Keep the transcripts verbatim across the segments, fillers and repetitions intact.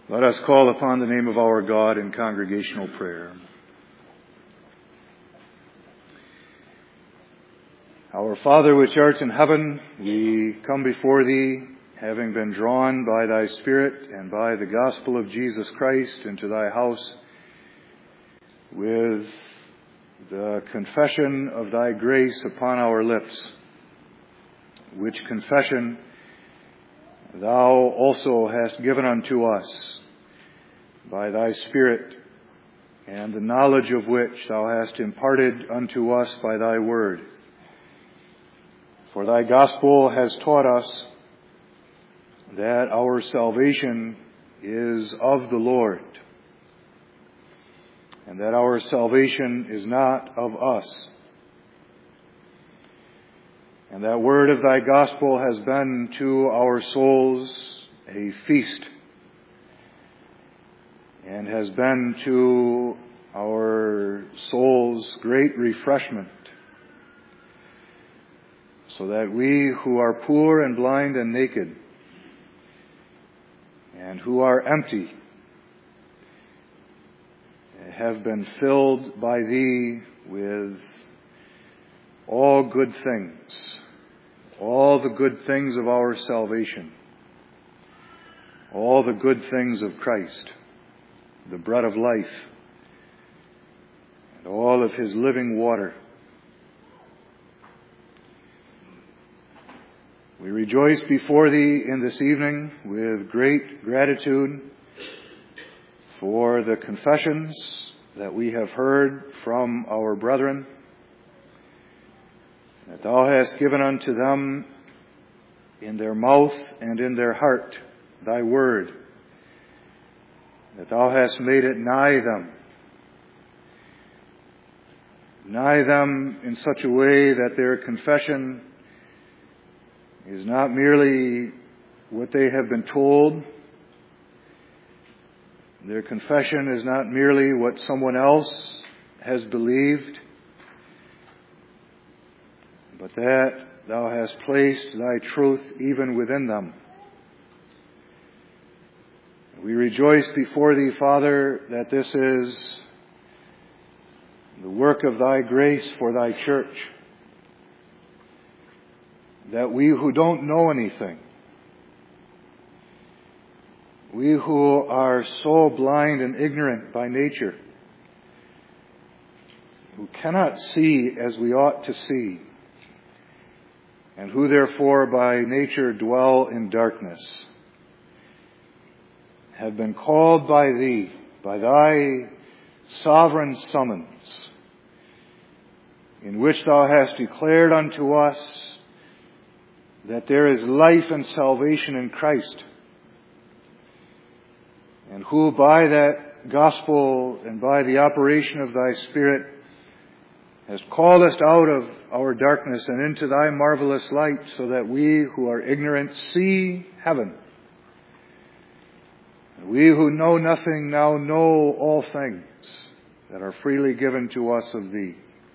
Let us call upon the name of our God in congregational prayer. Our Father which art in heaven, we come before Thee, having been drawn by Thy Spirit and by the gospel of Jesus Christ into Thy house, with the confession of Thy grace upon our lips, which confession Thou also hast given unto us by Thy Spirit, and the knowledge of which Thou hast imparted unto us by Thy word. For Thy gospel has taught us that our salvation is of the Lord, and that our salvation is not of us. And that word of Thy gospel has been to our souls a feast, and has been to our souls great refreshment, so that we who are poor and blind and naked, and who are empty, have been filled by Thee with all good things, all the good things of our salvation, all the good things of Christ, the bread of life, and all of His living water. We rejoice before Thee in this evening with great gratitude for the confessions that we have heard from our brethren, that Thou hast given unto them in their mouth and in their heart Thy word, that Thou hast made it nigh them, nigh them in such a way that their confession is not merely what they have been told, their confession is not merely what someone else has believed, but that Thou hast placed Thy truth even within them. We rejoice before Thee, Father, that this is the work of Thy grace for Thy church, that we who don't know anything, we who are so blind and ignorant by nature, who cannot see as we ought to see, and who therefore by nature dwell in darkness, have been called by Thee, by Thy sovereign summons, in which Thou hast declared unto us that there is life and salvation in Christ, and who by that gospel and by the operation of Thy Spirit has called us out of our darkness and into Thy marvelous light, so that we who are ignorant see heaven. And we who know nothing now know all things that are freely given to us of Thee.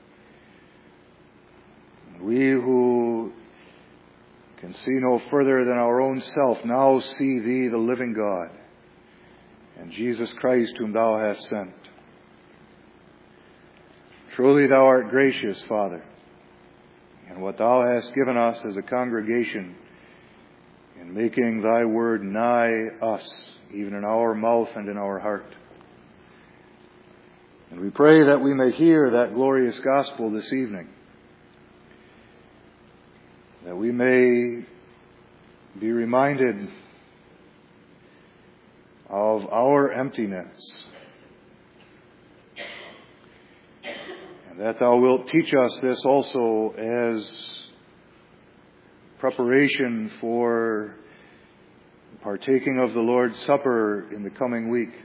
And we who can see no further than our own self now see Thee, the living God, and Jesus Christ whom Thou hast sent. Truly Thou art gracious, Father, and what Thou hast given us as a congregation in making Thy word nigh us, even in our mouth and in our heart. And we pray that we may hear that glorious gospel this evening, that we may be reminded of our emptiness, and that Thou wilt teach us this also as preparation for partaking of the Lord's Supper in the coming week,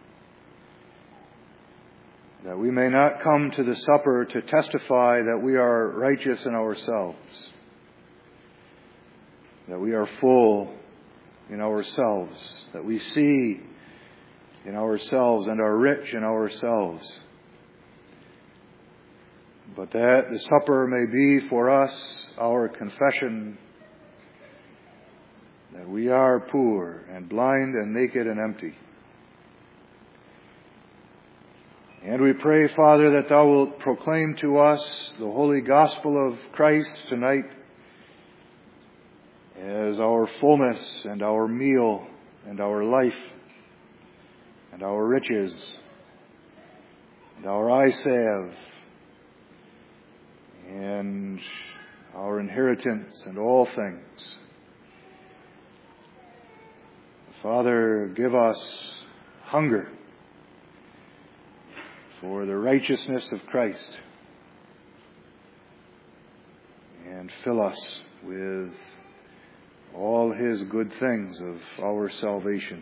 that we may not come to the supper to testify that we are righteous in ourselves, that we are full in ourselves, that we see in ourselves and are rich in ourselves, but that the supper may be for us our confession that we are poor and blind and naked and empty, And we pray, Father, that thou wilt proclaim to us the holy gospel of Christ tonight as our fullness and our meal and our life and our riches and our eye salve and our inheritance and all things. Father, give us hunger for the righteousness of Christ, and fill us with all his good things of our salvation.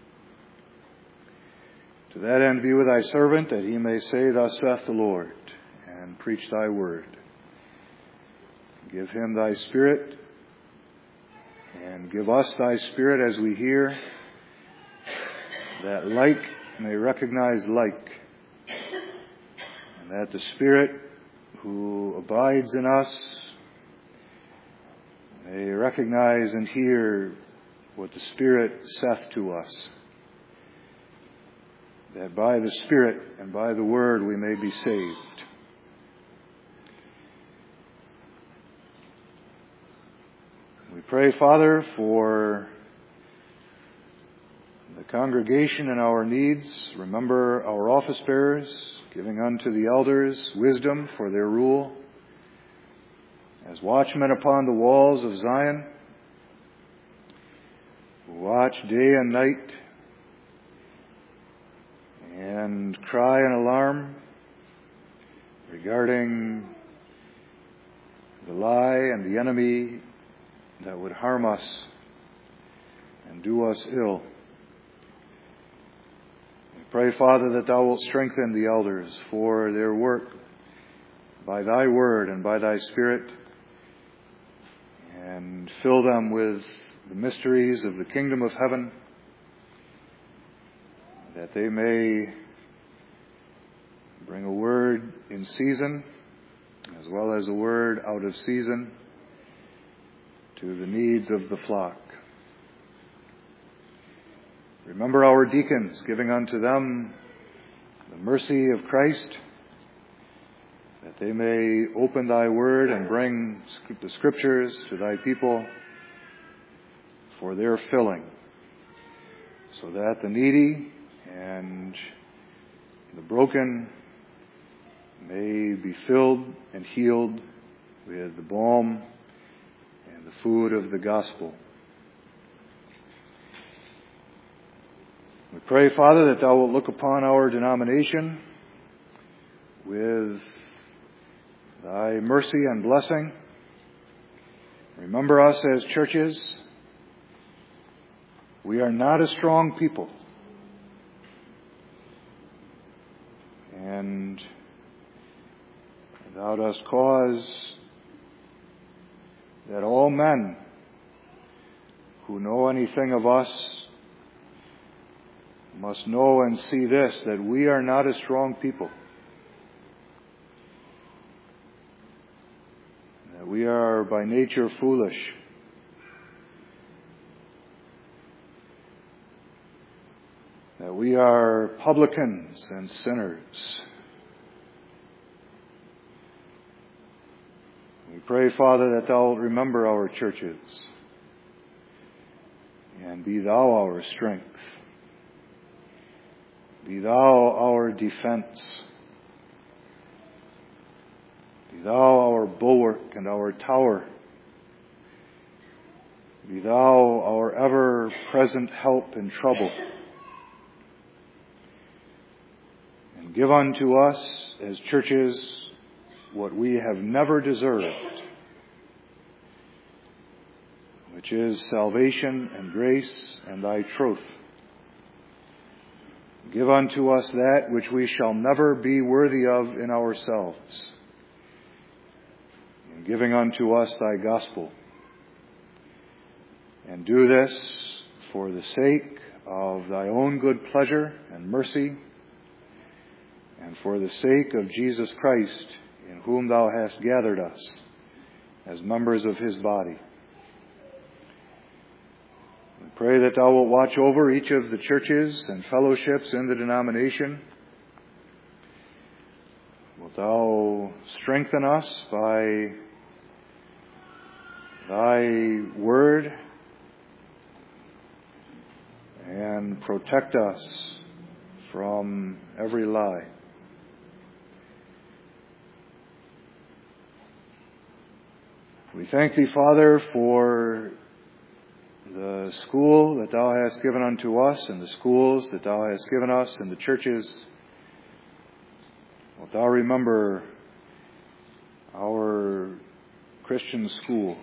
To that end be with thy servant, that he may say, Thus saith the Lord, and preach thy word. Give him thy Spirit, and give us thy Spirit as we hear, that like may recognize like, and that the Spirit who abides in us may recognize and hear what the Spirit saith to us, that by the Spirit and by the Word we may be saved. We pray, Father, for the congregation and our needs. Remember our office bearers, giving unto the elders wisdom for their rule. As watchmen upon the walls of Zion, who watch day and night and cry in alarm regarding the lie and the enemy that would harm us and do us ill. We pray, Father, that thou wilt strengthen the elders for their work by thy word and by thy Spirit, and fill them with the mysteries of the kingdom of heaven, that they may bring a word in season as well as a word out of season to the needs of the flock. Remember our deacons, giving unto them the mercy of Christ, that they may open thy word and bring the scriptures to thy people for their filling, so that the needy and the broken may be filled and healed with the balm and the food of the gospel. We pray, Father, that thou wilt look upon our denomination with thy mercy and blessing. Remember us as churches. We are not a strong people. And thou dost cause that all men who know anything of us must know and see this, that we are not a strong people. That we are by nature foolish. That we are publicans and sinners. We pray, Father, that thou wilt remember our churches, and be thou our strength. Be thou our defense. Be thou our bulwark and our tower. Be thou our ever-present help in trouble. And give unto us as churches what we have never deserved, which is salvation and grace and thy truth. Give unto us that which we shall never be worthy of in ourselves, in giving unto us thy gospel. And do this for the sake of thy own good pleasure and mercy, and for the sake of Jesus Christ, in whom thou hast gathered us as members of his body. We pray that thou wilt watch over each of the churches and fellowships in the denomination, Wilt thou strengthen us by thy word and protect us from every lie. We thank thee, Father, for the school that thou hast given unto us and the schools that thou hast given us and the churches. Wilt thou remember our Christian school?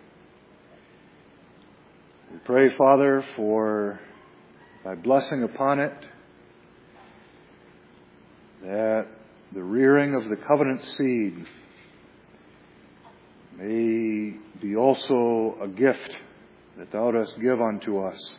We pray, Father, for thy blessing upon it, that the rearing of the covenant seed may be also a gift that thou dost give unto us.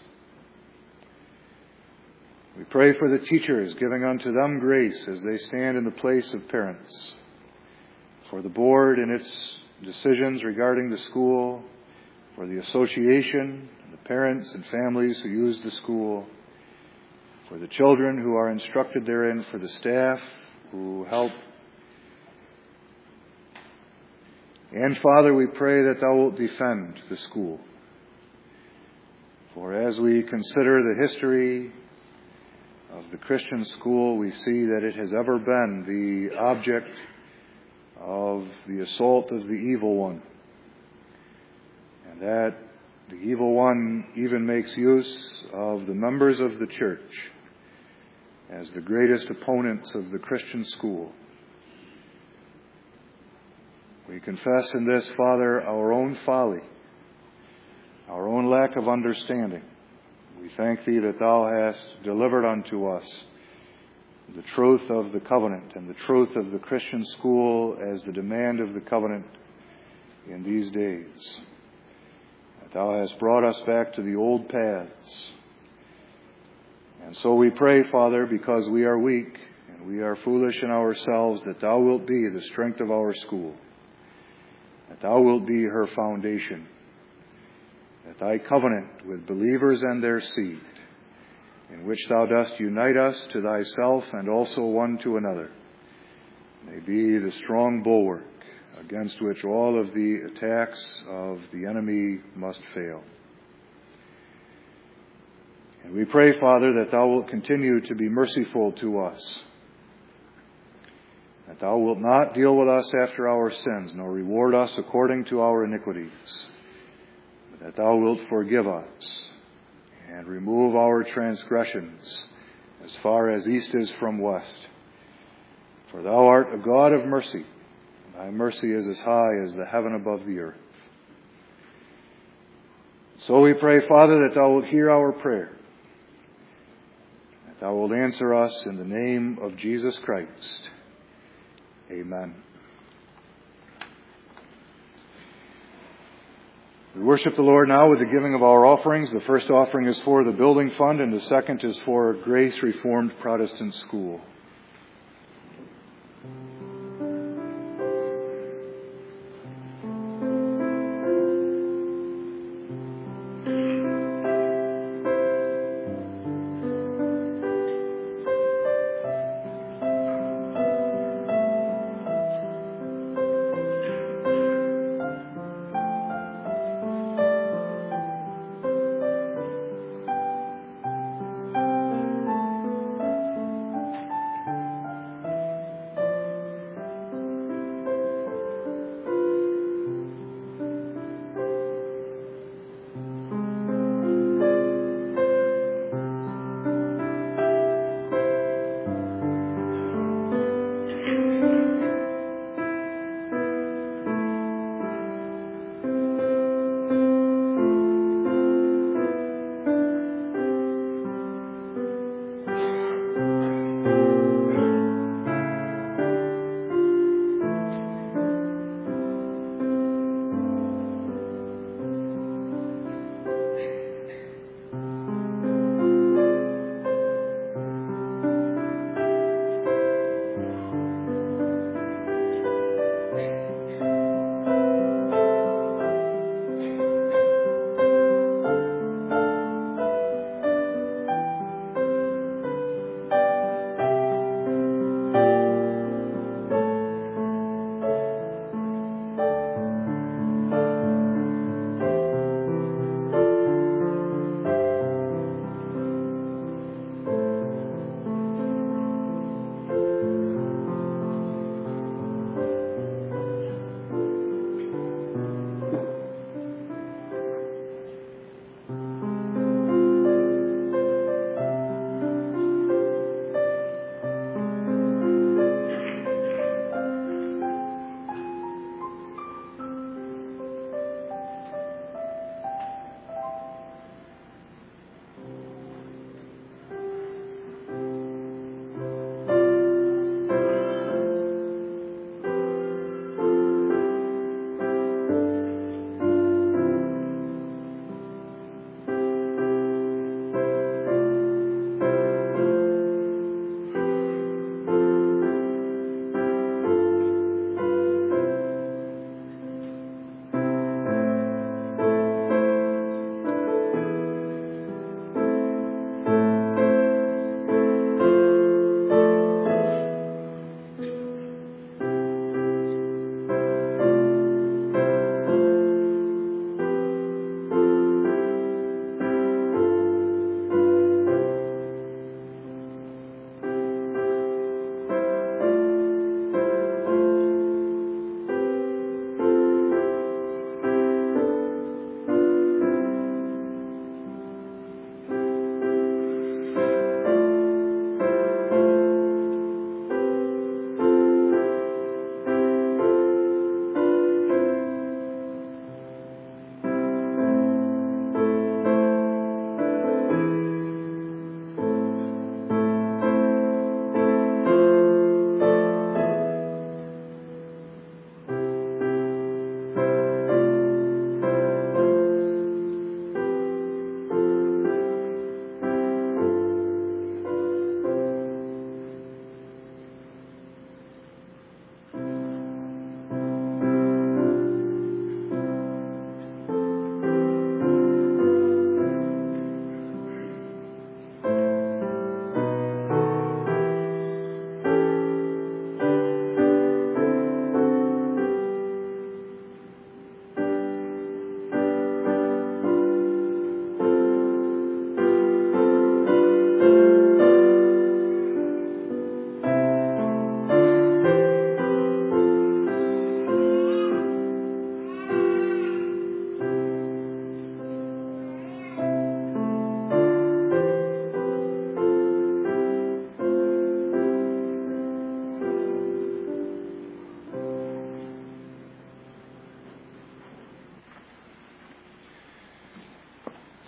We pray for the teachers, giving unto them grace as they stand in the place of parents, for the board in its decisions regarding the school, for the association, and the parents and families who use the school, for the children who are instructed therein, for the staff who help. And Father, we pray that thou wilt defend the school. For as we consider the history of the Christian school, we see that it has ever been the object of the assault of the evil one. And that the evil one even makes use of the members of the church as the greatest opponents of the Christian school. We confess in this, Father, our own folly, our own lack of understanding. We thank thee that thou hast delivered unto us the truth of the covenant and the truth of the Christian school as the demand of the covenant in these days. That thou hast brought us back to the old paths. And so we pray, Father, because we are weak and we are foolish in ourselves, that thou wilt be the strength of our school, that thou wilt be her foundation, that thy covenant with believers and their seed, in which thou dost unite us to thyself and also one to another, may be the strong bulwark against which all of the attacks of the enemy must fail. And we pray, Father, that thou wilt continue to be merciful to us, that thou wilt not deal with us after our sins, nor reward us according to our iniquities, but that thou wilt forgive us and remove our transgressions as far as east is from west. For thou art a God of mercy, and thy mercy is as high as the heaven above the earth. So we pray, Father, that thou wilt hear our prayer, that thou wilt answer us in the name of Jesus Christ. Amen. We worship the Lord now with the giving of our offerings. The first offering is for the building fund, and the second is for Grace Reformed Protestant School.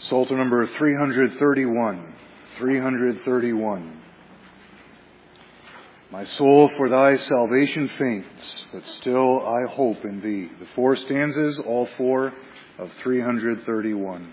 Psalter number three thirty-one. three thirty-one. My soul for thy salvation faints, but still I hope in thee. The four stanzas, all four of three thirty-one.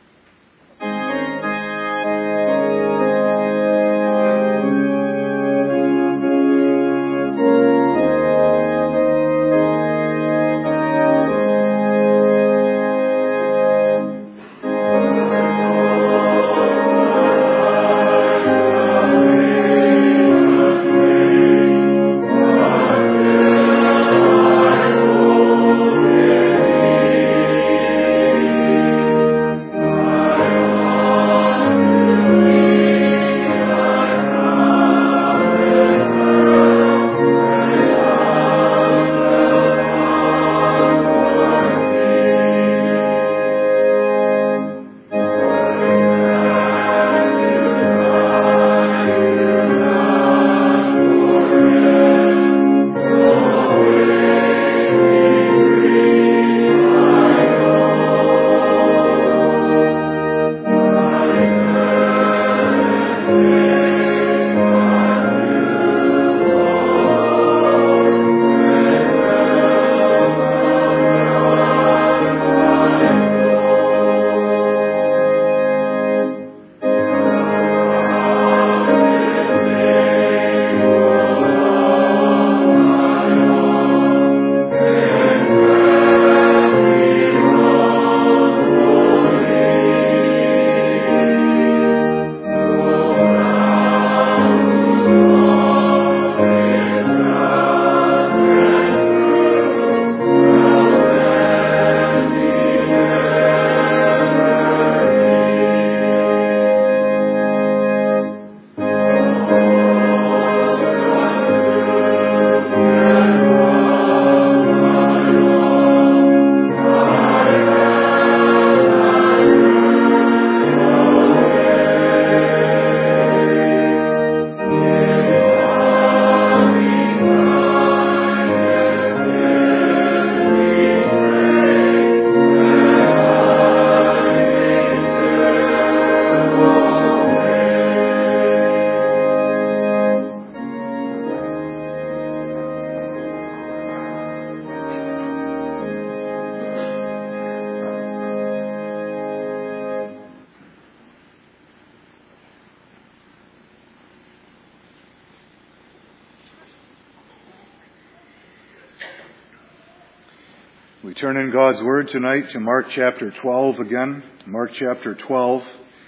We turn in God's Word tonight to Mark chapter twelve again. Mark chapter twelve.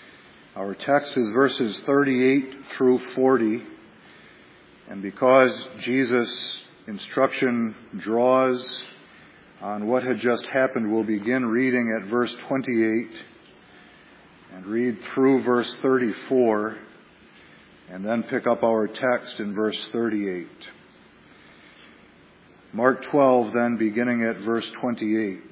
Our text is verses thirty-eight through forty. And because Jesus' instruction draws on what had just happened, we'll begin reading at verse twenty-eight and read through verse thirty-four and then pick up our text in verse thirty-eight. Mark twelve, then, beginning at verse twenty-eight.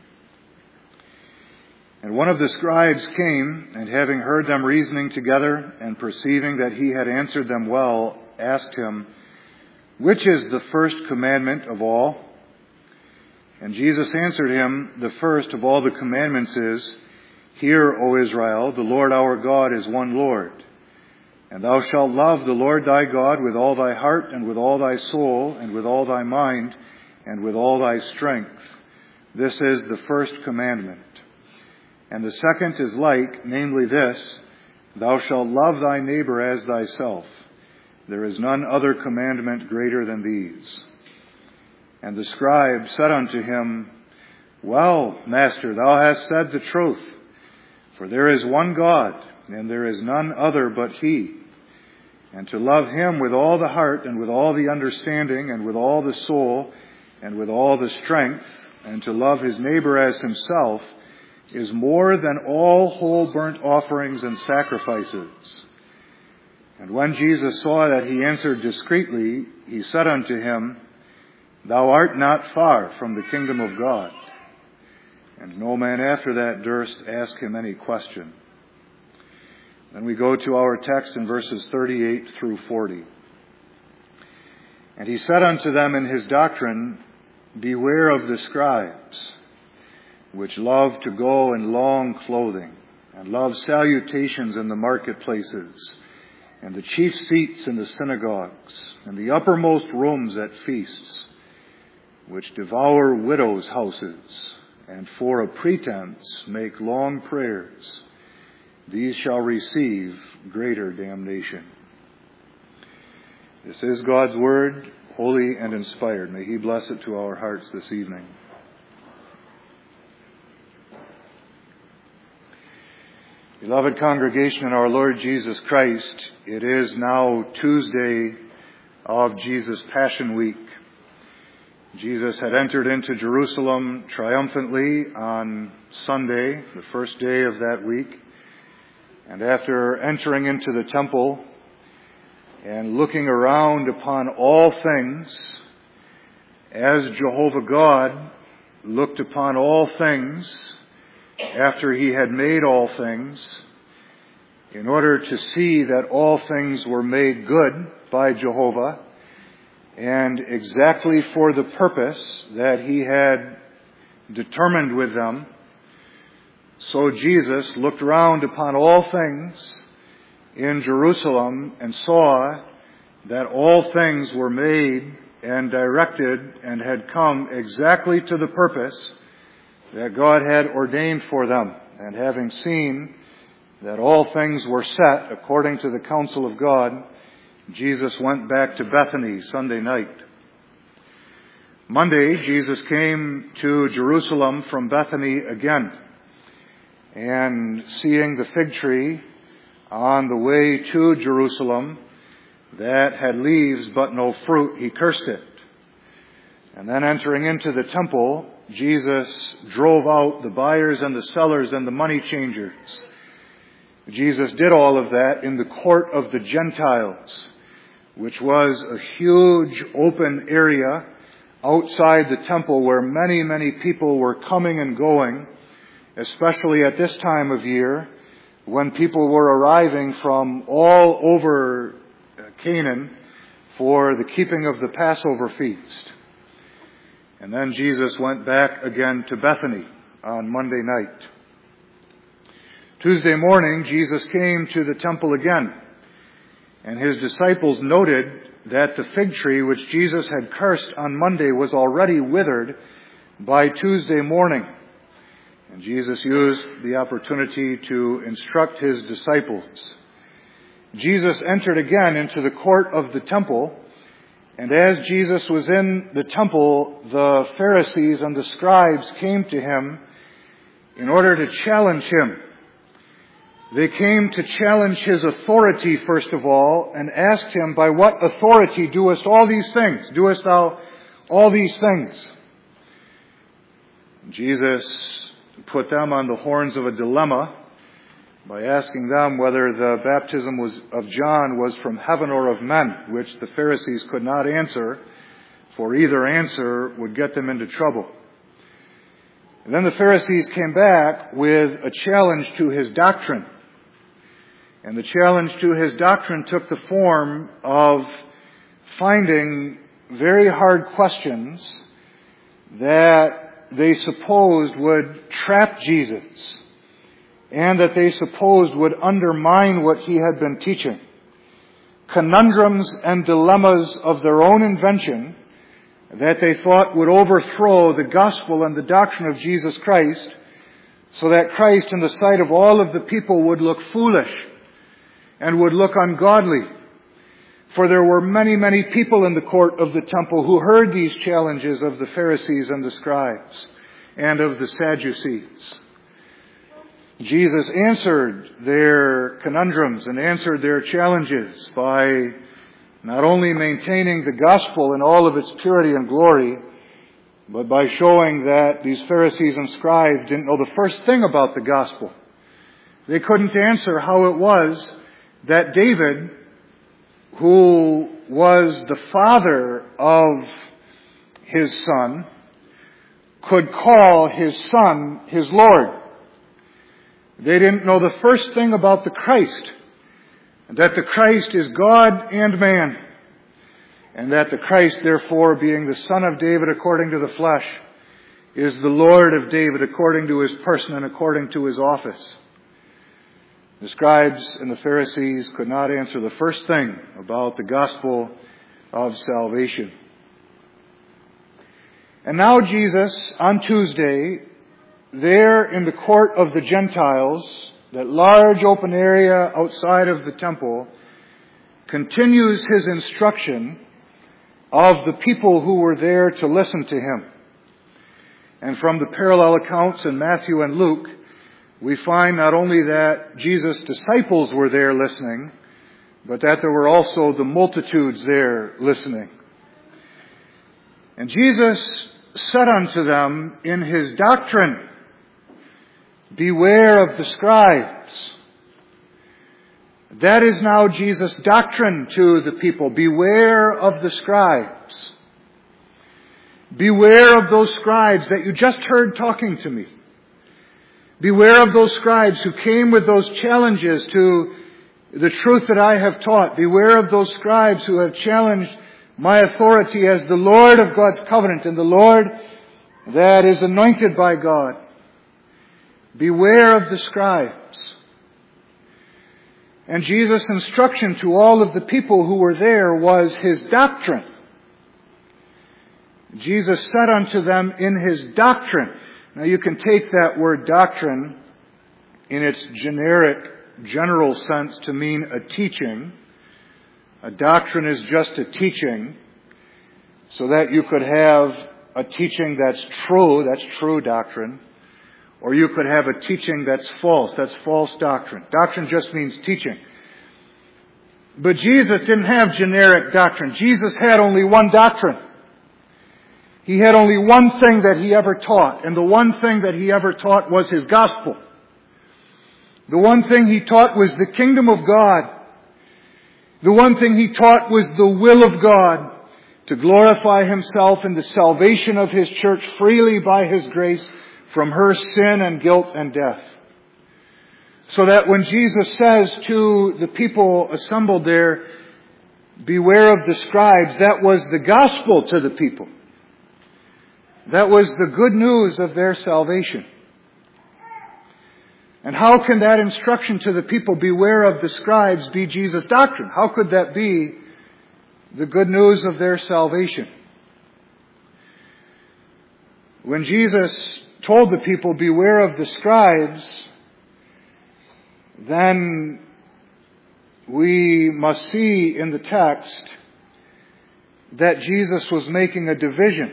And one of the scribes came, and having heard them reasoning together, and perceiving that he had answered them well, asked him, "Which is the first commandment of all?" And Jesus answered him, "The first of all the commandments is, Hear, O Israel, the Lord our God is one Lord. And thou shalt love the Lord thy God with all thy heart, and with all thy soul, and with all thy mind, and with all thy strength. This is the first commandment. And the second is like, namely this, Thou shalt love thy neighbor as thyself. There is none other commandment greater than these." And the scribe said unto him, "Well, Master, thou hast said the truth. For there is one God, and there is none other but He. And to love Him with all the heart, and with all the understanding, and with all the soul, and with all the strength, and to love his neighbor as himself, is more than all whole burnt offerings and sacrifices." And when Jesus saw that he answered discreetly, he said unto him, "Thou art not far from the kingdom of God." And no man after that durst ask him any question. Then we go to our text in verses thirty-eight through forty. "And he said unto them in his doctrine, Beware of the scribes, which love to go in long clothing, and love salutations in the marketplaces, and the chief seats in the synagogues, and the uppermost rooms at feasts, which devour widows' houses, and for a pretense make long prayers, these shall receive greater damnation. This is God's word, holy and inspired. May He bless it to our hearts this evening. Beloved congregation in our Lord Jesus Christ, it is now Tuesday of Jesus' Passion Week. Jesus had entered into Jerusalem triumphantly on Sunday, the first day of that week. And after entering into the temple and looking around upon all things, as Jehovah God looked upon all things, after He had made all things, in order to see that all things were made good by Jehovah, and exactly for the purpose that He had determined with them, so Jesus looked round upon all things in Jerusalem and saw that all things were made and directed and had come exactly to the purpose that God had ordained for them. And having seen that all things were set according to the counsel of God, Jesus went back to Bethany Sunday night. Monday, Jesus came to Jerusalem from Bethany again. And seeing the fig tree on the way to Jerusalem that had leaves but no fruit, He cursed it. And then entering into the temple, Jesus drove out the buyers and the sellers and the money changers. Jesus did all of that in the court of the Gentiles, which was a huge open area outside the temple where many, many people were coming and going, especially at this time of year when people were arriving from all over Canaan for the keeping of the Passover feast. And then Jesus went back again to Bethany on Monday night. Tuesday morning, Jesus came to the temple again, and His disciples noted that the fig tree which Jesus had cursed on Monday was already withered by Tuesday morning. And Jesus used the opportunity to instruct His disciples. Jesus entered again into the court of the temple, and as Jesus was in the temple, the Pharisees and the scribes came to Him in order to challenge Him. They came to challenge His authority, first of all, and asked Him, by what authority doest all these things? Doest thou all these things? Jesus put them on the horns of a dilemma by asking them whether the baptism was of John was from heaven or of men, which the Pharisees could not answer, for either answer would get them into trouble. And then the Pharisees came back with a challenge to His doctrine. And the challenge to His doctrine took the form of finding very hard questions that they supposed would trap Jesus, and that they supposed would undermine what He had been teaching. Conundrums and dilemmas of their own invention that they thought would overthrow the gospel and the doctrine of Jesus Christ, so that Christ in the sight of all of the people would look foolish and would look ungodly. For there were many, many people in the court of the temple who heard these challenges of the Pharisees and the scribes and of the Sadducees. Jesus answered their conundrums and answered their challenges by not only maintaining the gospel in all of its purity and glory, but by showing that these Pharisees and scribes didn't know the first thing about the gospel. They couldn't answer how it was that David, who was the father of his son, could call his son his Lord. They didn't know the first thing about the Christ, that the Christ is God and man, and that the Christ, therefore, being the Son of David according to the flesh, is the Lord of David according to His person and according to His office. The scribes and the Pharisees could not answer the first thing about the gospel of salvation. And now Jesus, on Tuesday, there in the court of the Gentiles, that large open area outside of the temple, continues his instruction of the people who were there to listen to him. And from the parallel accounts in Matthew and Luke, we find not only that Jesus' disciples were there listening, but that there were also the multitudes there listening. And Jesus said unto them in his doctrine, "Beware of the scribes." That is now Jesus' doctrine to the people. Beware of the scribes. Beware of those scribes that you just heard talking to me. Beware of those scribes who came with those challenges to the truth that I have taught. Beware of those scribes who have challenged my authority as the Lord of God's covenant and the Lord that is anointed by God. Beware of the scribes. And Jesus' instruction to all of the people who were there was his doctrine. Jesus said unto them in his doctrine. Now you can take that word doctrine in its generic, general sense to mean a teaching. A doctrine is just a teaching, so that you could have a teaching that's true, that's true doctrine, or you could have a teaching that's false, that's false doctrine. Doctrine just means teaching. But Jesus didn't have generic doctrine. Jesus had only one doctrine. He had only one thing that he ever taught, and the one thing that he ever taught was his gospel. The one thing he taught was the kingdom of God. The one thing he taught was the will of God to glorify himself in the salvation of his church freely by his grace from her sin and guilt and death. So that when Jesus says to the people assembled there, "Beware of the scribes," that was the gospel to the people. That was the good news of their salvation. And how can that instruction to the people, "Beware of the scribes," be Jesus' doctrine? How could that be the good news of their salvation? When Jesus told the people, "Beware of the scribes," then we must see in the text that Jesus was making a division.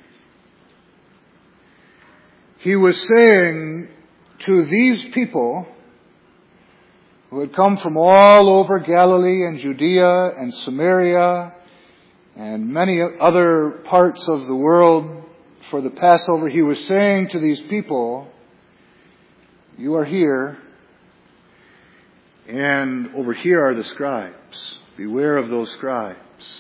He was saying to these people who had come from all over Galilee and Judea and Samaria and many other parts of the world for the Passover, he was saying to these people, "You are here, and over here are the scribes. Beware of those scribes."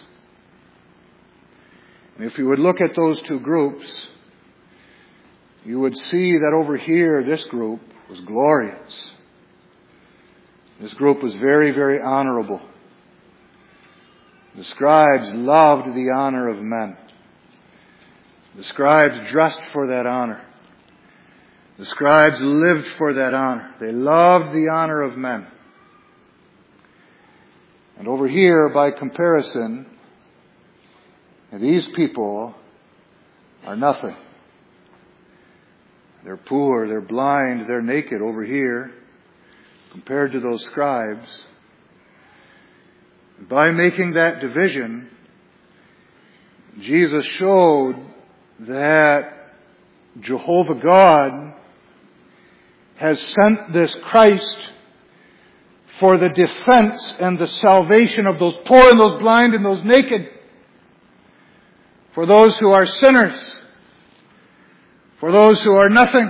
And if you would look at those two groups, you would see that over here, this group was glorious. This group was very, very honorable. The scribes loved the honor of men. The scribes dressed for that honor. The scribes lived for that honor. They loved the honor of men. And over here, by comparison, these people are nothing. They're poor, they're blind, they're naked over here compared to those scribes. By making that division, Jesus showed that Jehovah God has sent this Christ for the defense and the salvation of those poor and those blind and those naked, for those who are sinners, for those who are nothing.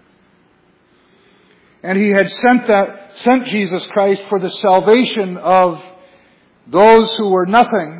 And he had sent that, sent Jesus Christ for the salvation of those who were nothing,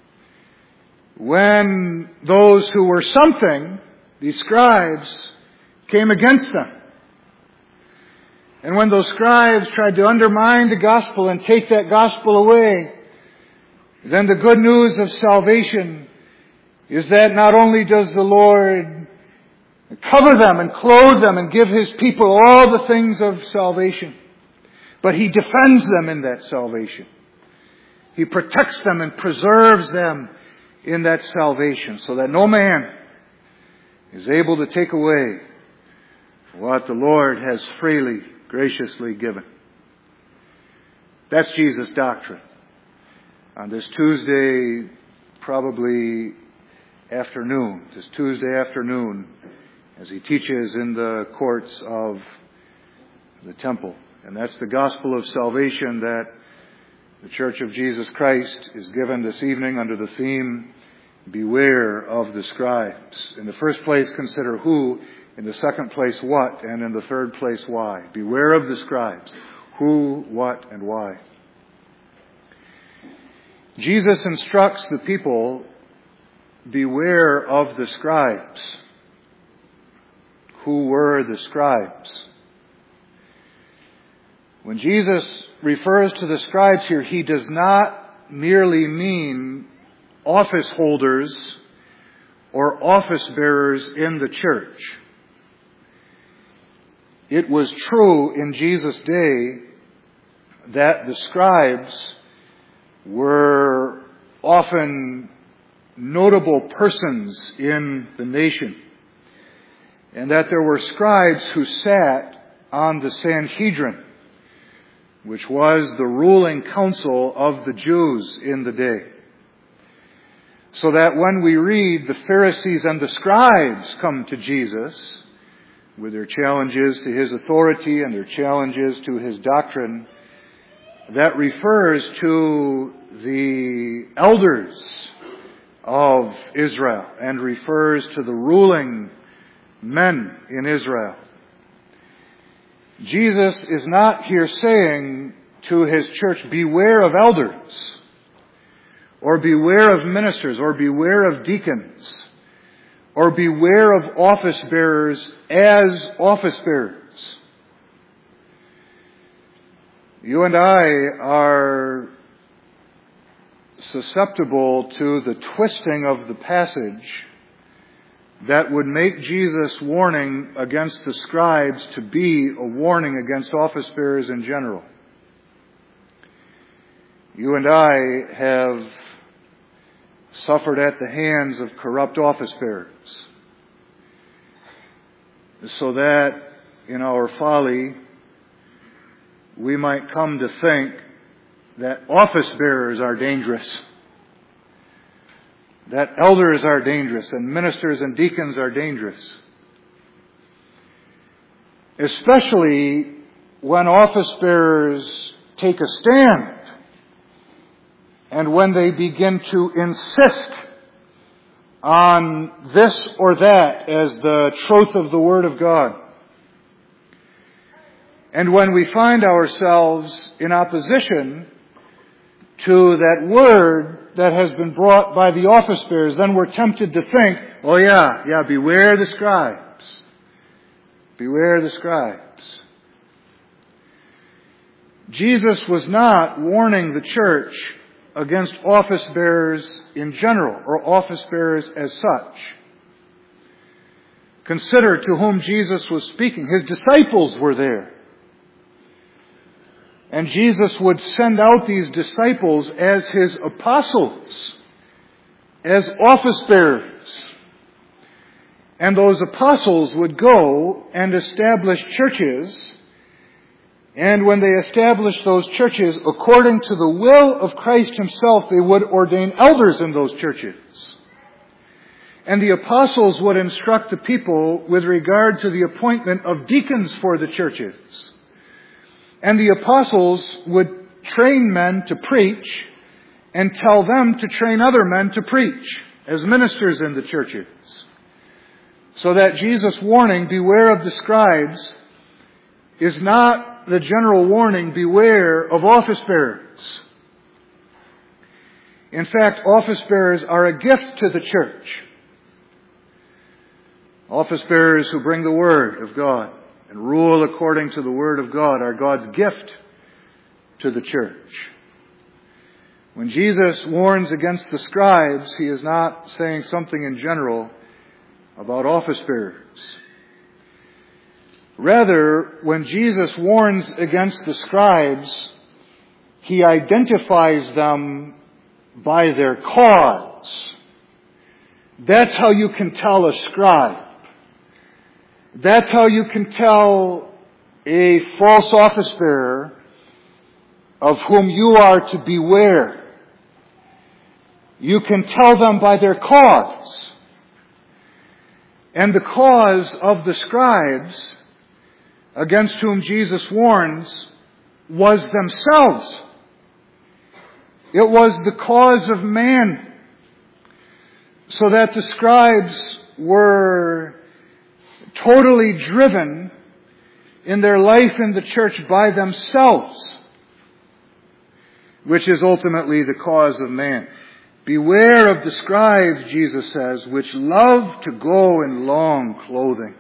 when those who were something, the scribes, came against them. And when those scribes tried to undermine the gospel and take that gospel away, then the good news of salvation is that not only does the Lord cover them and clothe them and give his people all the things of salvation, But He defends them in that salvation. He protects them and preserves them in that salvation so that no man is able to take away what the Lord has freely, graciously given. That's Jesus' doctrine. On this Tuesday, probably afternoon, this Tuesday afternoon, as He teaches in the courts of the temple. And that's the gospel of salvation that the Church of Jesus Christ is given this evening under the theme, Beware of the Scribes. In the first place, consider who. In the second place, what. And in the third place, why. Beware of the scribes. Who, what, and why. Jesus instructs the people, beware of the scribes. Who were the scribes? When Jesus refers to the scribes here, He does not merely mean office holders or office bearers in the church. It was true in Jesus' day that the scribes were often notable persons in the nation, and that there were scribes who sat on the Sanhedrin, which was the ruling council of the Jews in the day. So that when we read the Pharisees and the scribes come to Jesus with their challenges to His authority and their challenges to His doctrine, that refers to the elders of Israel and refers to the ruling men in Israel. Jesus is not here saying to His church, beware of elders, or beware of ministers, or beware of deacons, or beware of office bearers as office bearers. You and I are susceptible to the twisting of the passage that would make Jesus' warning against the scribes to be a warning against office bearers in general. You and I have suffered at the hands of corrupt office bearers, so that in our folly we might come to think that office bearers are dangerous, that elders are dangerous, and ministers and deacons are dangerous. Especially when office bearers take a stand and when they begin to insist on this or that as the truth of the Word of God. And when we find ourselves in opposition to that word that has been brought by the office bearers, then we're tempted to think, oh yeah, yeah, beware the scribes. Beware the scribes. Jesus was not warning the church against office bearers in general, or office bearers as such. Consider to whom Jesus was speaking. His disciples were there. And Jesus would send out these disciples as His apostles, as office bearers. And those apostles would go and establish churches. And when they established those churches, according to the will of Christ Himself, they would ordain elders in those churches. And the apostles would instruct the people with regard to the appointment of deacons for the churches. And the apostles would train men to preach and tell them to train other men to preach as ministers in the churches. So that Jesus' warning, beware of the scribes, is not the general warning, beware of office bearers. In fact, office bearers are a gift to the church. Office bearers who bring the Word of God and rule according to the Word of God are God's gift to the church. When Jesus warns against the scribes, He is not saying something in general about office bearers. Rather, when Jesus warns against the scribes, He identifies them by their cause. That's how you can tell a scribe. That's how you can tell a false office bearer of whom you are to beware. You can tell them by their cause. And the cause of the scribes against whom Jesus warns was themselves. It was the cause of man. So that the scribes were totally driven in their life in the church by themselves, which is ultimately the cause of man. Beware of the scribes, Jesus says, which love to go in long clothing.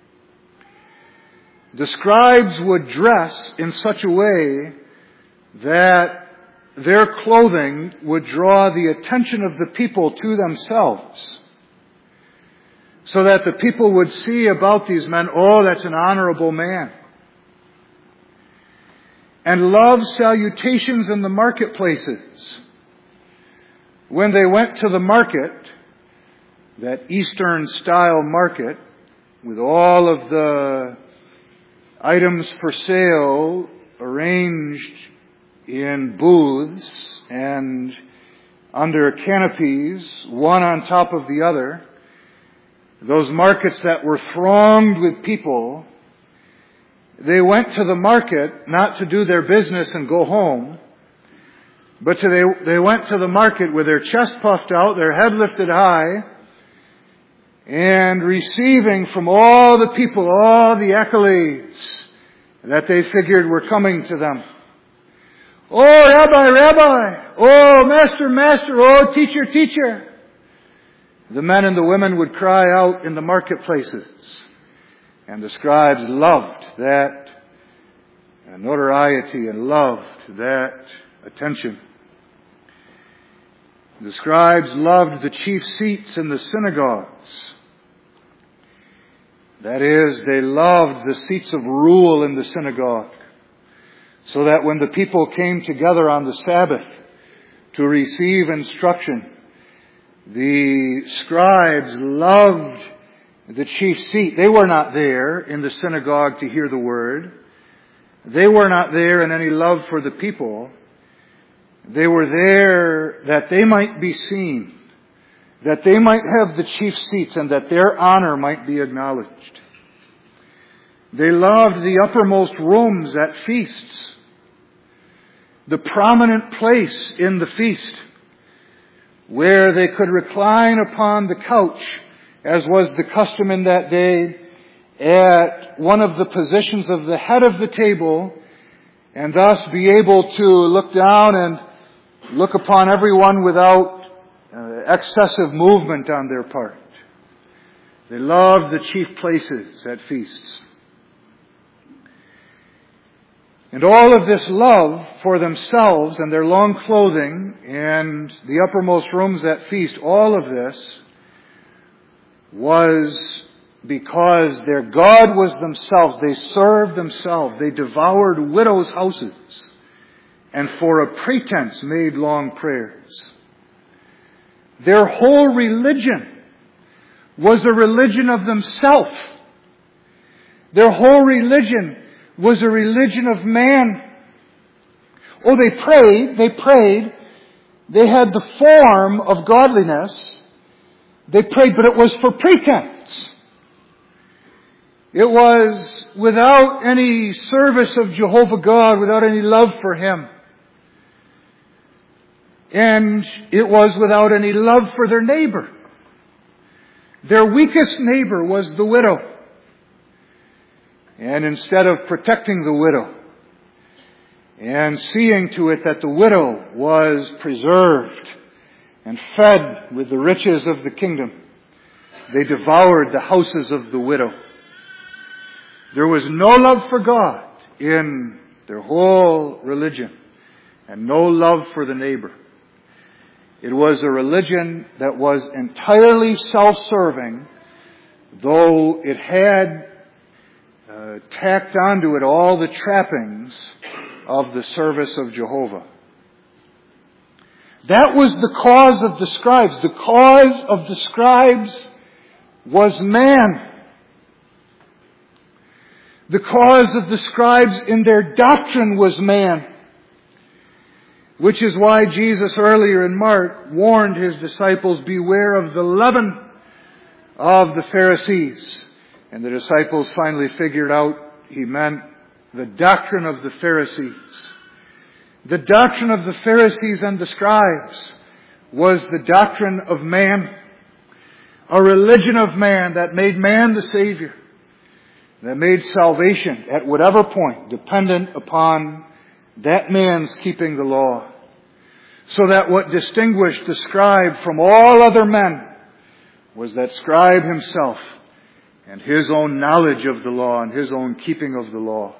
The scribes would dress in such a way that their clothing would draw the attention of the people to themselves, so that the people would see about these men, oh, that's an honorable man. And love salutations in the marketplaces. When they went to the market, that Eastern style market, with all of the items for sale arranged in booths and under canopies, one on top of the other, those markets that were thronged with people, they went to the market not to do their business and go home, but to they, they went to the market with their chest puffed out, their head lifted high, and receiving from all the people all the accolades that they figured were coming to them. Oh, Rabbi, Rabbi! Oh, Master, Master! Oh, Teacher, Teacher! The men and the women would cry out in the marketplaces. And the scribes loved that notoriety and loved that attention. The scribes loved the chief seats in the synagogues. That is, they loved the seats of rule in the synagogue, so that when the people came together on the Sabbath to receive instruction, the scribes loved the chief seat. They were not there in the synagogue to hear the word. They were not there in any love for the people. They were there that they might be seen, that they might have the chief seats, and that their honor might be acknowledged. They loved the uppermost rooms at feasts, the prominent place in the feast, where they could recline upon the couch, as was the custom in that day, at one of the positions of the head of the table, and thus be able to look down and look upon everyone without uh, excessive movement on their part. They loved the chief places at feasts. And all of this love for themselves and their long clothing and the uppermost rooms at feast, all of this was because their God was themselves. They served themselves. They devoured widows' houses and for a pretense made long prayers. Their whole religion was a religion of themselves. Their whole religion was a religion of man. Oh, they prayed, they prayed. They had the form of godliness. They prayed, but it was for pretense. It was without any service of Jehovah God, without any love for Him. And it was without any love for their neighbor. Their weakest neighbor was the widow. And instead of protecting the widow and seeing to it that the widow was preserved and fed with the riches of the kingdom, they devoured the houses of the widow. There was no love for God in their whole religion and no love for the neighbor. It was a religion that was entirely self-serving, though it had uh, uh, tacked onto it all the trappings of the service of Jehovah. That was the cause of the scribes. The cause of the scribes was man. The cause of the scribes in their doctrine was man. Which is why Jesus earlier in Mark warned His disciples, beware of the leaven of the Pharisees. And the disciples finally figured out He meant the doctrine of the Pharisees. The doctrine of the Pharisees and the scribes was the doctrine of man. A religion of man that made man the Savior. That made salvation at whatever point dependent upon that man's keeping the law. So that what distinguished the scribe from all other men was that scribe himself and his own knowledge of the law and his own keeping of the law.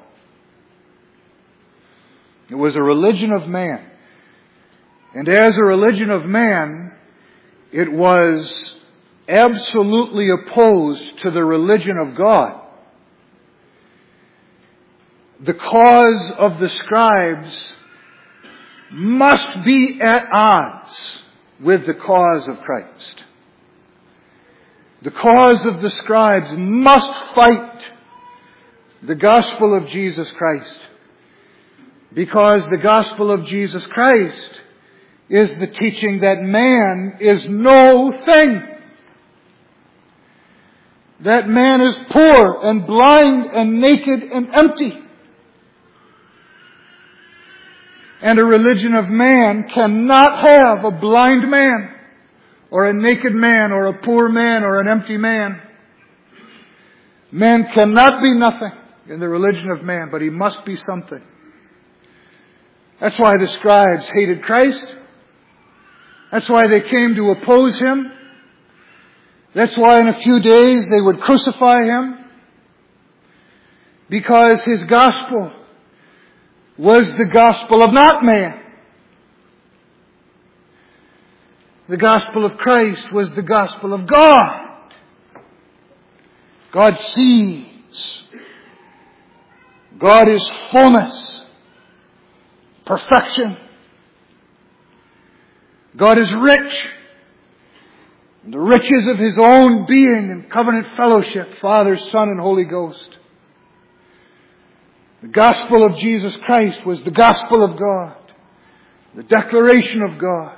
It was a religion of man. And as a religion of man, it was absolutely opposed to the religion of God. The cause of the scribes must be at odds with the cause of Christ. The cause of the scribes must fight the gospel of Jesus Christ. Because the gospel of Jesus Christ is the teaching that man is no thing. That man is poor and blind and naked and empty. And a religion of man cannot have a blind man, or a naked man, or a poor man, or an empty man. Man cannot be nothing in the religion of man, but he must be something. That's why the scribes hated Christ. That's why they came to oppose Him. That's why in a few days they would crucify Him. Because His gospel was the gospel of not man. The gospel of Christ was the gospel of God. God sees. God is fullness. Perfection. God is rich. The riches of His own being and covenant fellowship, Father, Son, and Holy Ghost. The gospel of Jesus Christ was the gospel of God. The declaration of God.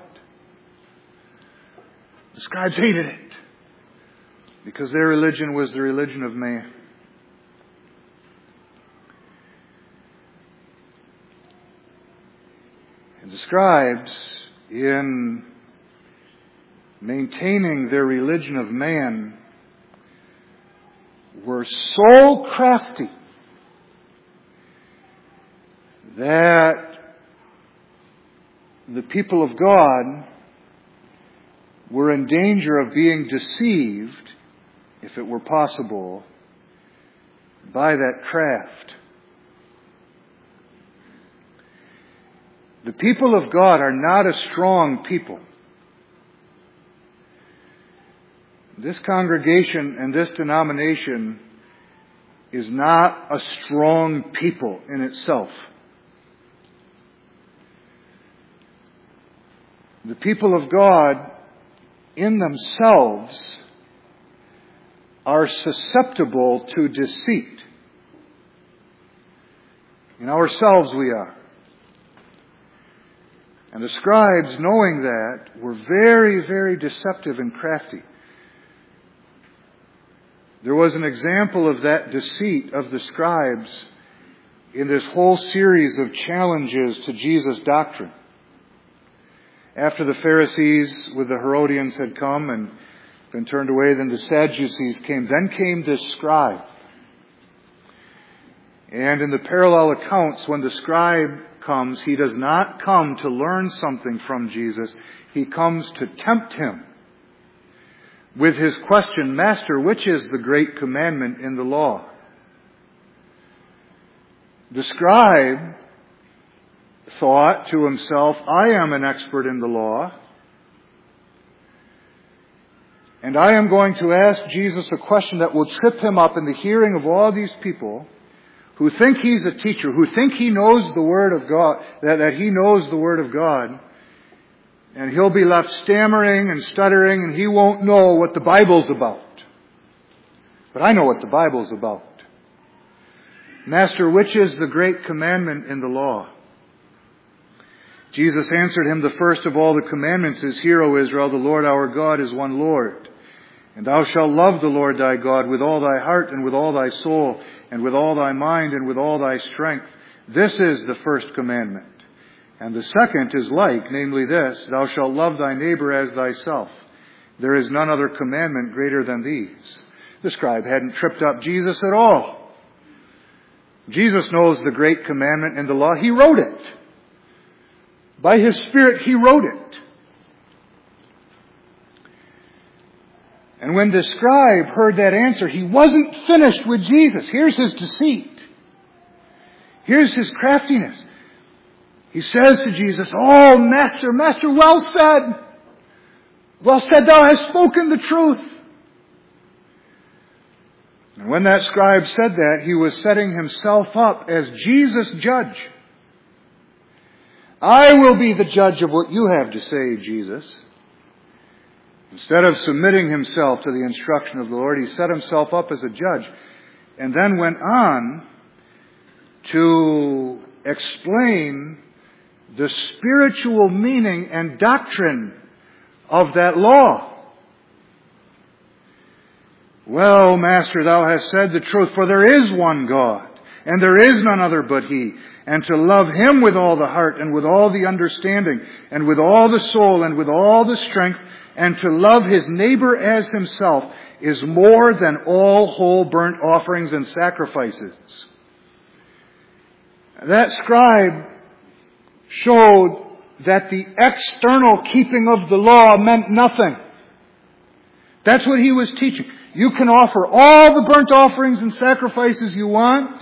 The scribes hated it because their religion was the religion of man. And the scribes, in maintaining their religion of man, were so crafty that the people of God were in danger of being deceived, if it were possible, by that craft. The people of God are not a strong people. This congregation and this denomination is not a strong people in itself. The people of God in themselves are susceptible to deceit. In ourselves we are. And the scribes, knowing that, were very, very deceptive and crafty. There was an example of that deceit of the scribes in this whole series of challenges to Jesus' doctrine. After the Pharisees with the Herodians had come and been turned away, then the Sadducees came. Then came this scribe. And in the parallel accounts, when the scribe comes, he does not come to learn something from Jesus. He comes to tempt Him with his question, Master, which is the great commandment in the law? The scribe thought to himself, I am an expert in the law, and I am going to ask Jesus a question that will trip Him up in the hearing of all these people, who think he's a teacher, who think he knows the Word of God, that, that he knows the Word of God, and he'll be left stammering and stuttering, and he won't know what the Bible's about. But I know what the Bible's about. Master, which is the great commandment in the law? Jesus answered him, the first of all the commandments is, Hear, O Israel, the Lord our God is one Lord. And thou shalt love the Lord thy God with all thy heart and with all thy soul and with all thy mind and with all thy strength. This is the first commandment. And the second is like, namely this, Thou shalt love thy neighbor as thyself. There is none other commandment greater than these. The scribe hadn't tripped up Jesus at all. Jesus knows the great commandment in the law. He wrote it. By His Spirit, He wrote it. And when the scribe heard that answer, he wasn't finished with Jesus. Here's his deceit. Here's his craftiness. He says to Jesus, Oh, Master, Master, well said. Well said, thou hast spoken the truth. And when that scribe said that, he was setting himself up as Jesus' judge. I will be the judge of what you have to say, Jesus. Instead of submitting himself to the instruction of the Lord, he set himself up as a judge and then went on to explain the spiritual meaning and doctrine of that law. Well, Master, thou hast said the truth, for there is one God, and there is none other but He. And to love Him with all the heart, and with all the understanding, and with all the soul, and with all the strength, and to love his neighbor as himself is more than all whole burnt offerings and sacrifices. That scribe showed that the external keeping of the law meant nothing. That's what he was teaching. You can offer all the burnt offerings and sacrifices you want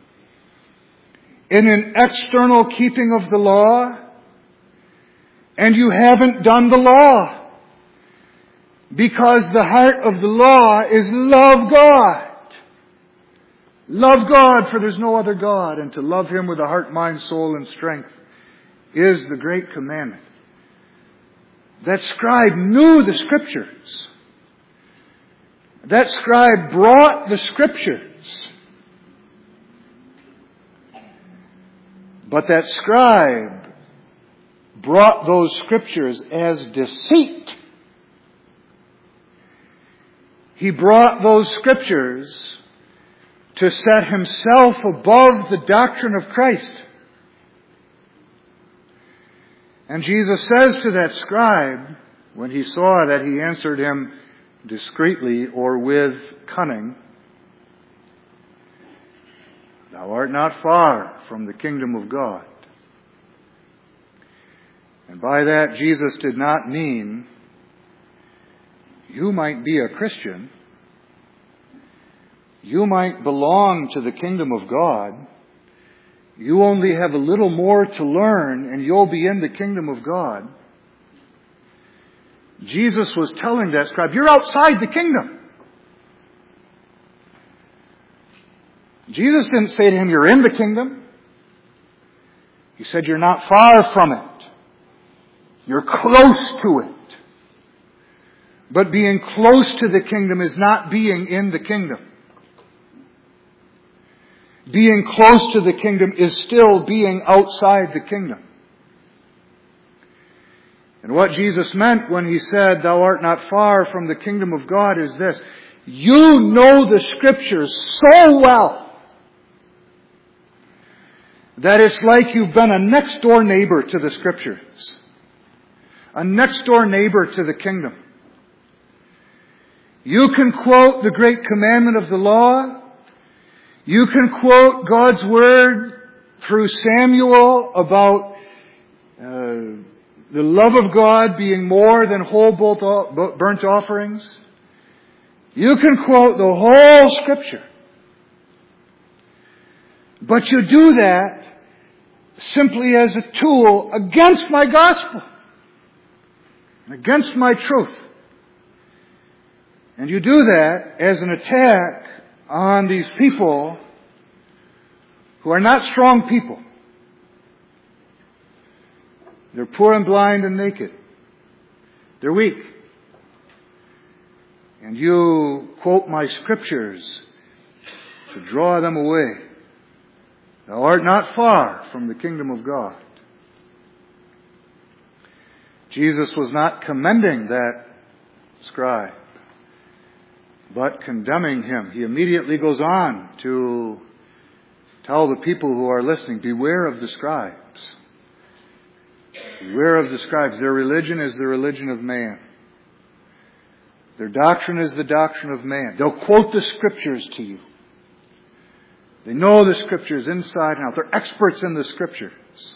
in an external keeping of the law, and you haven't done the law. Because the heart of the law is love God. Love God, for there's no other God. And to love Him with a heart, mind, soul, and strength is the great commandment. That scribe knew the Scriptures. That scribe brought the Scriptures. But that scribe brought those Scriptures as deceit. He brought those Scriptures to set himself above the doctrine of Christ. And Jesus says to that scribe, when he saw that he answered him discreetly or with cunning, Thou art not far from the kingdom of God. And by that, Jesus did not mean you might be a Christian. You might belong to the kingdom of God. You only have a little more to learn and you'll be in the kingdom of God. Jesus was telling that scribe, you're outside the kingdom. Jesus didn't say to him, you're in the kingdom. He said, you're not far from it. You're close to it. But being close to the kingdom is not being in the kingdom. Being close to the kingdom is still being outside the kingdom. And what Jesus meant when He said, Thou art not far from the kingdom of God is this. You know the Scriptures so well that it's like you've been a next door neighbor to the Scriptures. A next door neighbor to the kingdom. You can quote the great commandment of the law. You can quote God's Word through Samuel about uh, the love of God being more than whole burnt offerings. You can quote the whole Scripture. But you do that simply as a tool against my gospel, against my truth. And you do that as an attack on these people who are not strong people. They're poor and blind and naked. They're weak. And you quote my scriptures to draw them away. Thou art not far from the kingdom of God. Jesus was not commending that scribe, but condemning him. He immediately goes on to tell the people who are listening, beware of the scribes. Beware of the scribes. Their religion is the religion of man. Their doctrine is the doctrine of man. They'll quote the scriptures to you. They know the scriptures inside and out. They're experts in the scriptures.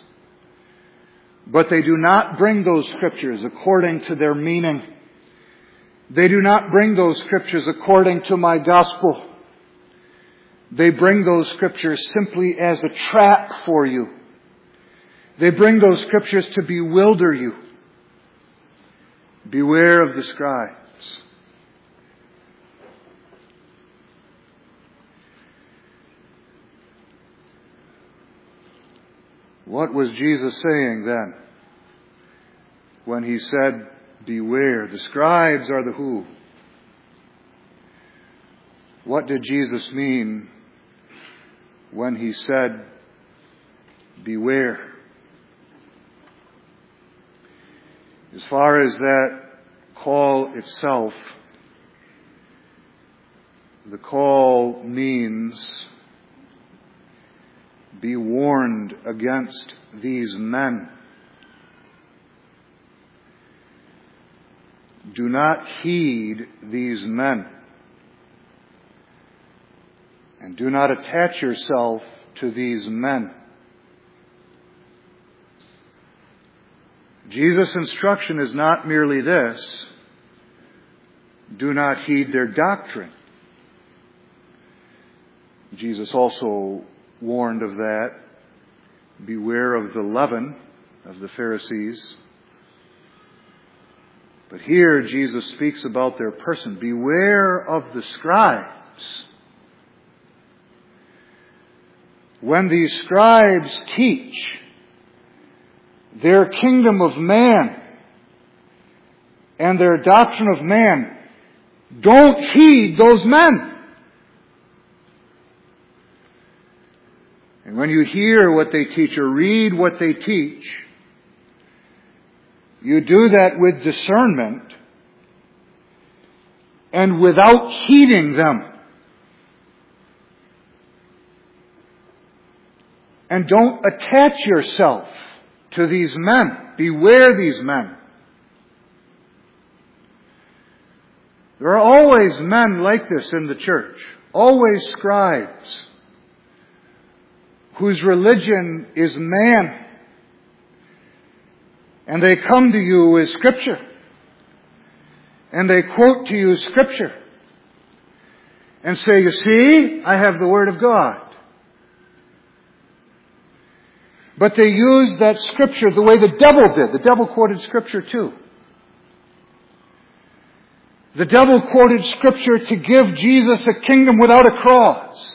But they do not bring those scriptures according to their meaning. They do not bring those scriptures according to my gospel. They bring those scriptures simply as a trap for you. They bring those scriptures to bewilder you. Beware of the scribes. What was Jesus saying then when he said, beware? The scribes are the who? What did Jesus mean when he said, beware? As far as that call itself, the call means be warned against these men. Do not heed these men. And do not attach yourself to these men. Jesus' instruction is not merely this: do not heed their doctrine. Jesus also warned of that. Beware of the leaven of the Pharisees. But here Jesus speaks about their person. Beware of the scribes. When these scribes teach their kingdom of man and their doctrine of man, don't heed those men. And when you hear what they teach or read what they teach, you do that with discernment and without heeding them. And don't attach yourself to these men. Beware these men. There are always men like this in the church. Always scribes whose religion is man. And they come to you with Scripture. And they quote to you Scripture. And say, you see, I have the Word of God. But they use that Scripture the way the devil did. The devil quoted Scripture too. The devil quoted Scripture to give Jesus a kingdom without a cross.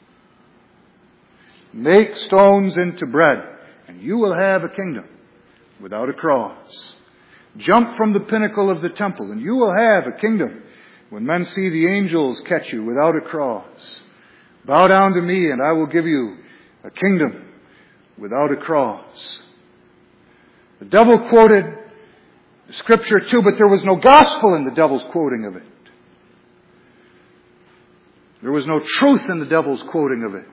Make stones into bread, and you will have a kingdom without a cross. Jump from the pinnacle of the temple, and you will have a kingdom when men see the angels catch you without a cross. Bow down to me, and I will give you a kingdom without a cross. The devil quoted Scripture too, but there was no gospel in the devil's quoting of it. There was no truth in the devil's quoting of it.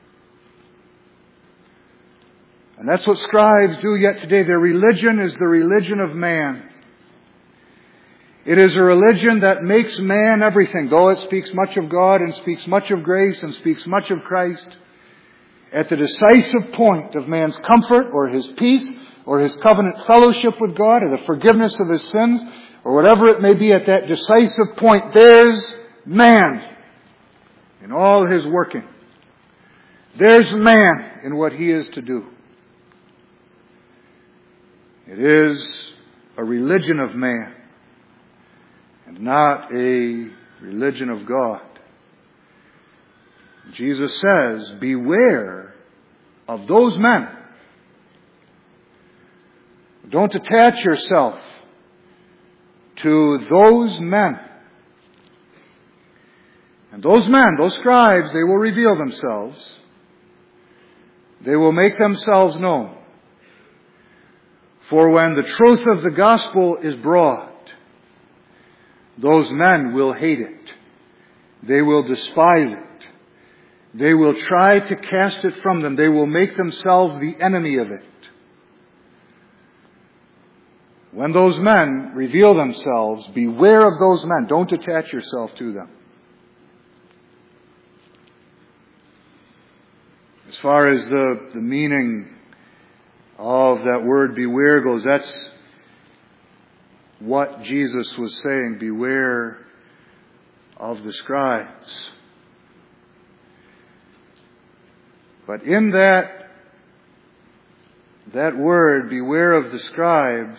And that's what scribes do yet today. Their religion is the religion of man. It is a religion that makes man everything. Though it speaks much of God and speaks much of grace and speaks much of Christ, at the decisive point of man's comfort or his peace or his covenant fellowship with God or the forgiveness of his sins or whatever it may be, at that decisive point, there's man in all his working. There's man in what he is to do. It is a religion of man and not a religion of God. Jesus says, beware of those men. Don't attach yourself to those men. And those men, those scribes, they will reveal themselves. They will make themselves known. For when the truth of the gospel is brought, those men will hate it. They will despise it. They will try to cast it from them. They will make themselves the enemy of it. When those men reveal themselves, beware of those men. Don't attach yourself to them. As far as the, the meaning of that word beware goes, that's what Jesus was saying. Beware of the scribes. But in that, that word, beware of the scribes,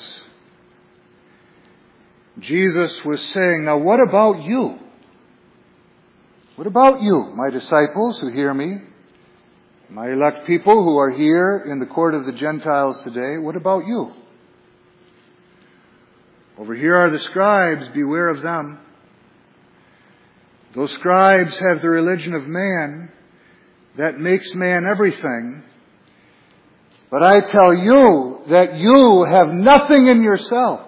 Jesus was saying, now what about you? What about you, my disciples who hear me? My elect people who are here in the court of the Gentiles today, what about you? Over here are the scribes, beware of them. Those scribes have the religion of man that makes man everything. But I tell you that you have nothing in yourselves.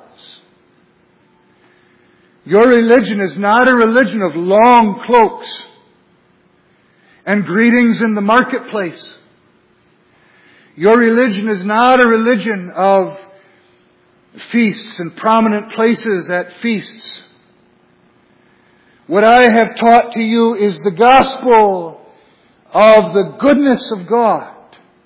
Your religion is not a religion of long cloaks and greetings in the marketplace. Your religion is not a religion of feasts and prominent places at feasts. What I have taught to you is the gospel of the goodness of God.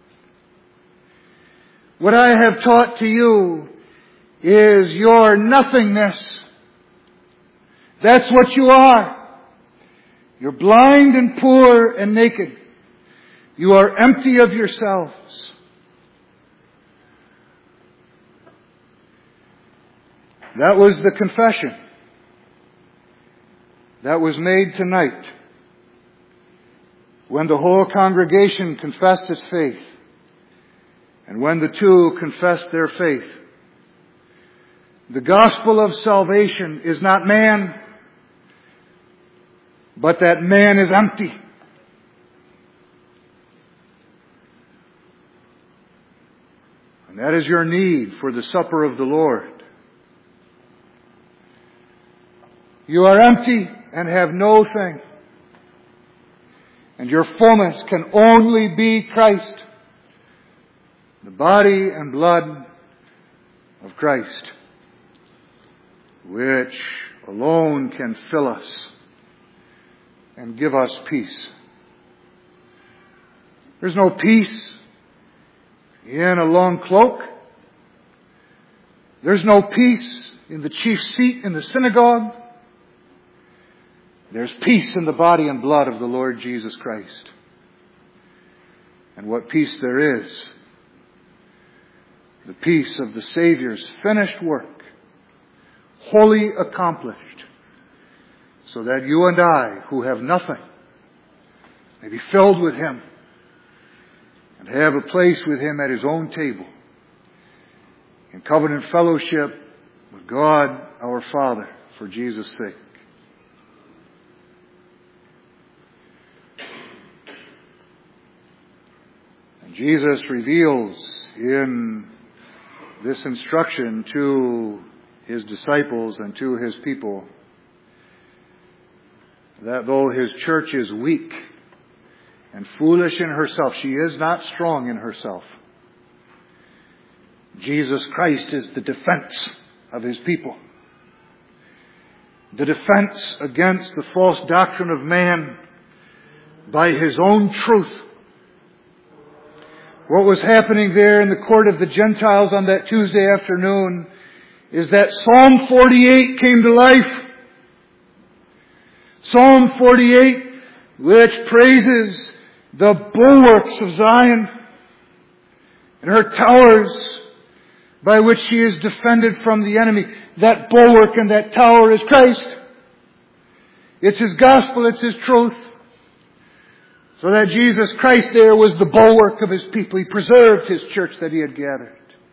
What I have taught to you is your nothingness. That's what you are. You're blind and poor and naked. You are empty of yourselves. That was the confession that was made tonight when the whole congregation confessed its faith and when the two confessed their faith. The gospel of salvation is not man, but that man is empty. And that is your need for the supper of the Lord. You are empty and have no thing. And your fullness can only be Christ, the body and blood of Christ, which alone can fill us and give us peace. There's no peace in a long cloak. There's no peace in the chief seat in the synagogue. There's peace in the body and blood of the Lord Jesus Christ. And what peace there is, the peace of the Savior's finished work, wholly accomplished, so that you and I, who have nothing, may be filled with Him and have a place with Him at His own table in covenant fellowship with God our Father for Jesus' sake. And Jesus reveals in this instruction to His disciples and to His people that though His church is weak and foolish in herself, she is not strong in herself. Jesus Christ is the defense of His people. The defense against the false doctrine of man by His own truth. What was happening there in the court of the Gentiles on that Tuesday afternoon is that Psalm forty-eight came to life. Psalm forty-eight, which praises the bulwarks of Zion and her towers by which she is defended from the enemy. That bulwark and that tower is Christ. It's His gospel, it's His truth. So that Jesus Christ there was the bulwark of His people. He preserved His church that He had gathered.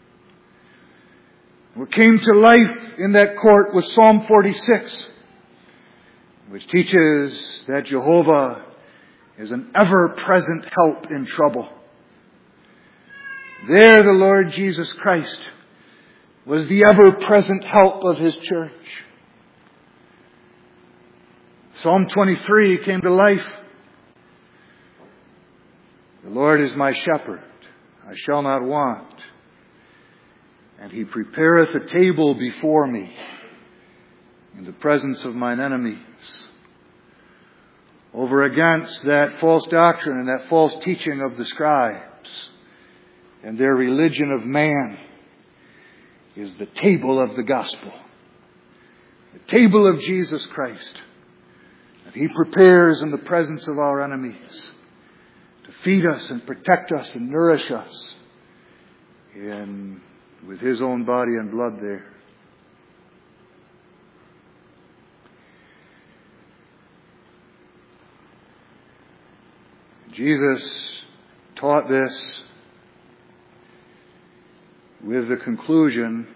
What came to life in that court was Psalm forty-six, which teaches that Jehovah is an ever-present help in trouble. There the Lord Jesus Christ was the ever-present help of His church. Psalm twenty-three came to life. The Lord is my shepherd, I shall not want. And He prepareth a table before me in the presence of mine enemies. Over against that false doctrine and that false teaching of the scribes and their religion of man is the table of the gospel. The table of Jesus Christ that He prepares in the presence of our enemies to feed us and protect us and nourish us in with His own body and blood there. Jesus taught this with the conclusion,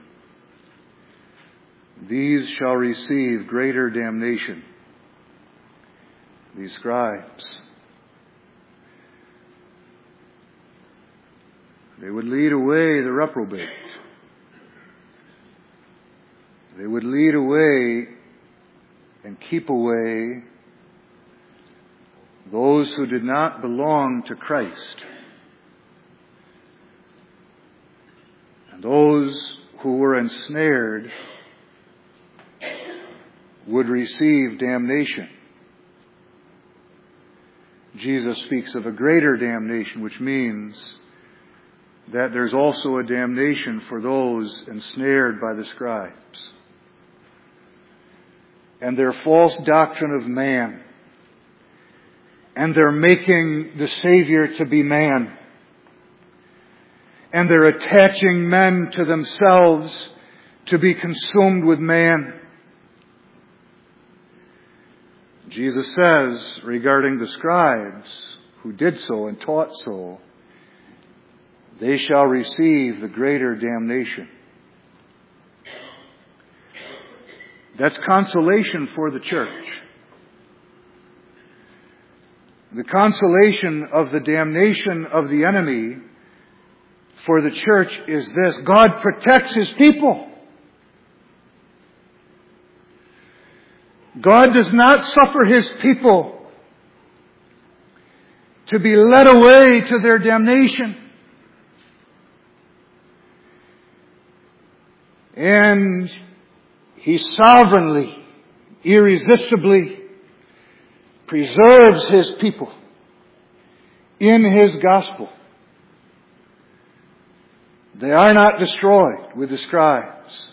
these shall receive greater damnation, these scribes. They would lead away the reprobate. They would lead away and keep away those who did not belong to Christ. And those who were ensnared would receive damnation. Jesus speaks of a greater damnation, which means that there's also a damnation for those ensnared by the scribes and their false doctrine of man, and they're making the Savior to be man, and they're attaching men to themselves to be consumed with man. Jesus says regarding the scribes who did so and taught so, they shall receive the greater damnation. That's consolation for the church. The consolation of the damnation of the enemy for the church is this: God protects His people. God does not suffer His people to be led away to their damnation. And He sovereignly, irresistibly preserves His people in His gospel. They are not destroyed with the scribes.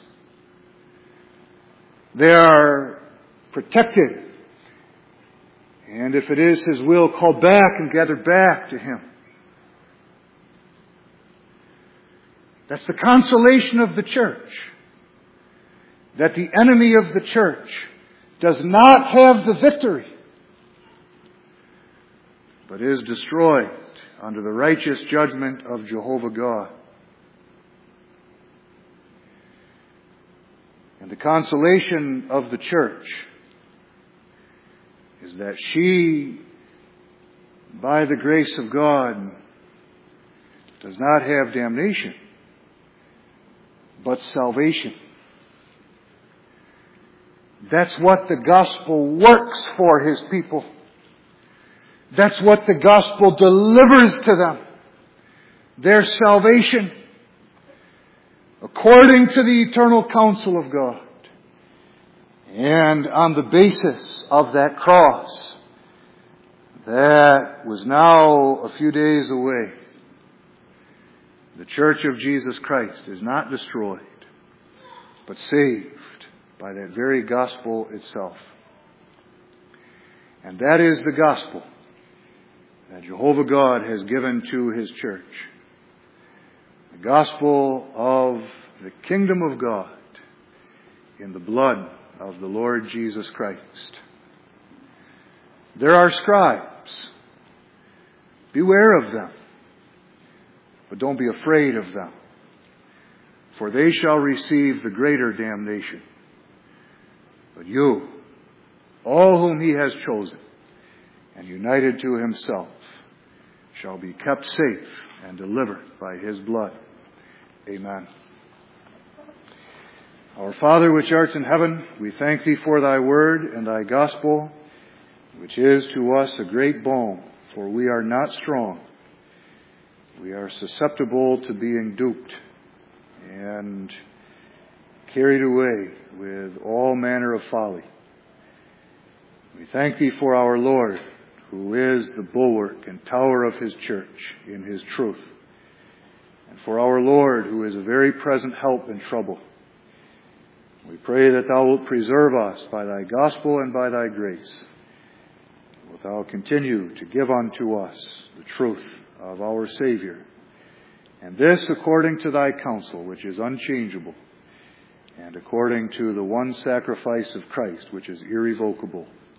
They are protected. And if it is His will, called back and gathered back to Him. That's the consolation of the church. That the enemy of the church does not have the victory, but is destroyed under the righteous judgment of Jehovah God. And the consolation of the church is that she, by the grace of God, does not have damnation, but salvation. That's what the gospel works for His people. That's what the gospel delivers to them. Their salvation, according to the eternal counsel of God. And on the basis of that cross that was now a few days away, the church of Jesus Christ is not destroyed, but saved by that very gospel itself. And that is the gospel that Jehovah God has given to His church. The gospel of the kingdom of God in the blood of the Lord Jesus Christ. There are scribes Beware of them, but don't be afraid of them, for they shall receive the greater damnation. But you, all whom he has chosen and united to himself, shall be kept safe and delivered by his blood. Amen. Our Father which art in heaven, we thank thee for thy word and thy gospel, which is to us a great balm, for we are not strong. We are susceptible to being duped and carried away with all manner of folly. We thank thee for our Lord, who is the bulwark and tower of his church in his truth, and for our Lord, who is a very present help in trouble. We pray that thou wilt preserve us by thy gospel and by thy grace. Wilt thou continue to give unto us the truth of our Savior, and this according to thy counsel, which is unchangeable, and according to the one sacrifice of Christ, which is irrevocable.